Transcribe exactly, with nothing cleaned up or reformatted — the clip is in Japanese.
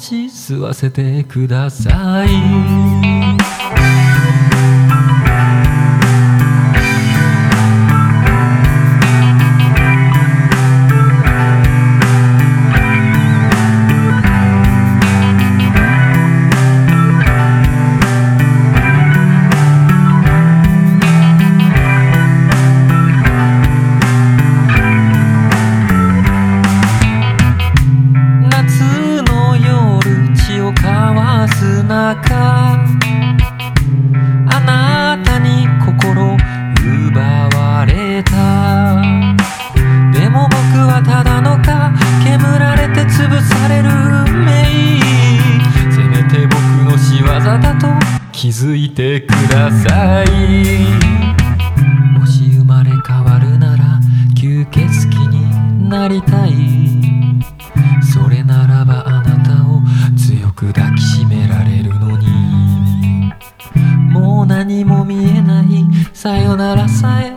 ち吸わせてください。あなたに心奪われた。でも僕はただのか煙られて潰される運命。せめて僕の仕業だと気づいてください。もし生まれ変わるなら吸血鬼になりたい。それならばあなたを強く抱きしめられるのに。もう何も見えないさよならさえ